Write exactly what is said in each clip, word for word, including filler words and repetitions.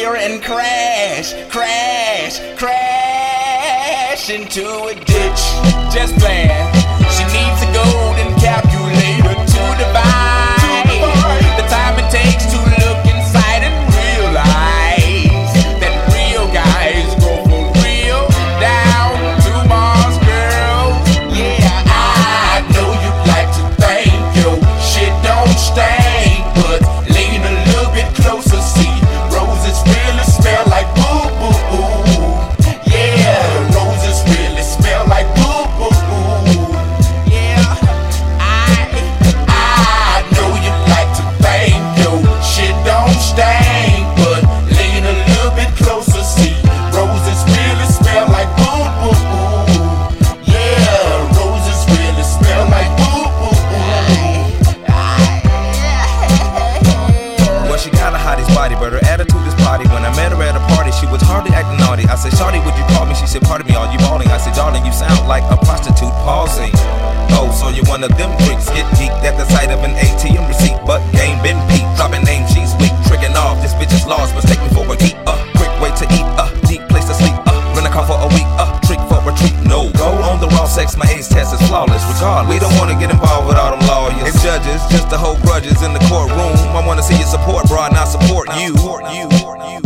here and crash, crash, crash into a ditch. Just playing. She needs a golden calculator to divide the time it takes to look inside and realize that real guys go for real down to Mars, girls. Yeah, I know you like to think your shit don't stink, but lean a little bit closer, see roses really smell like boo boo boo. Yeah, roses really smell like boo boo boo. Yeah, I I know you like to think your shit don't stink, but lean a little bit closer, see roses really smell like boo boo boo. Yeah, roses really smell like boo boo boo. Well, she got a hottie's body, but her attitude is potty. When I met her at a party, she was hardly acting naughty. I said, Shawty, would you call me? She said, pardon me, are you balling? I said, darling, you sound like a prostitute pausing. Oh, so you're one of them freaks, get geeked at the sight of an A T M receipt, but game been peaked, dropping name, she's weak, tricking off, this bitch is lost, mistake me for a geek, uh, quick way to eat, uh, deep place to sleep, uh, rent a car for a week, uh, trick for a retreat, no, go on the raw sex, my age test is flawless, regardless, we don't wanna get involved with all them lawyers and judges, just to hold grudges in the courtroom, I wanna see you support, bro, not support you, you, you,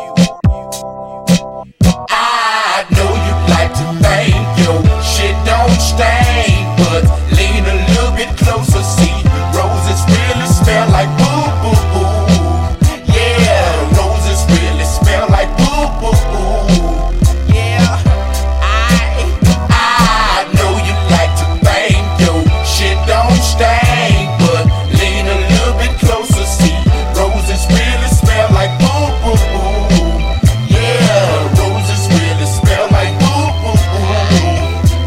I know you like to think your shit don't stink, but lean a little bit closer, see roses really smell like boo boo boo. Yeah, roses really smell like boo boo boo. Yeah, I I know you like to think your shit don't stink, but lean a little bit closer, see roses really smell like boo boo boo. Yeah, roses really smell like boo boo boo.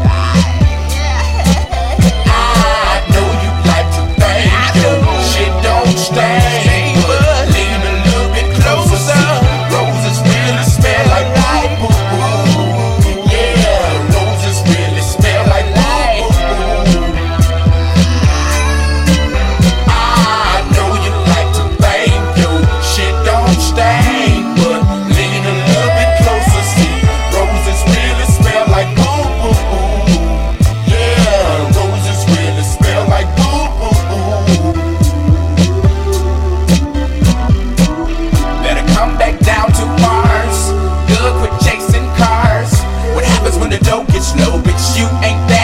I know you like to think your shit don't stink, but lean a little bit closer, see roses really smell like boo boo boo. Yeah, roses really smell like boo boo boo. I know you like to think your shit don't stink, but lean a little bit closer, see roses really smell like boo boo boo. Yeah, roses really smell like boo boo boo. Better come back down to Mars. Good, quit chasing cars. What happens when the dough gets low, bitch? You ain't that